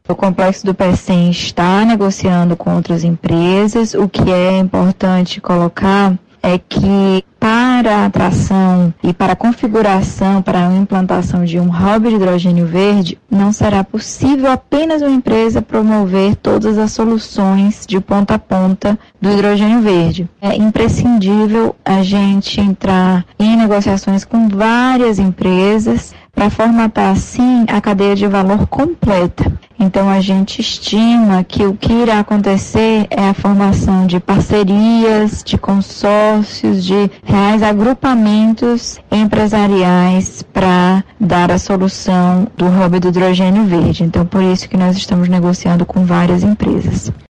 O Complexo do Pecém está negociando com outras empresas. O que é importante colocar é que para a atração e para a configuração, para a implantação de um hub de hidrogênio verde, não será possível apenas uma empresa promover todas as soluções de ponta a ponta do hidrogênio verde. É imprescindível a gente entrar em negociações com várias empresas para formatar, assim, a cadeia de valor completa. Então, a gente estima que o que irá acontecer é a formação de parcerias, de consórcios, de reais agrupamentos empresariais para dar a solução do hub do hidrogênio verde. Então, por isso que nós estamos negociando com várias empresas.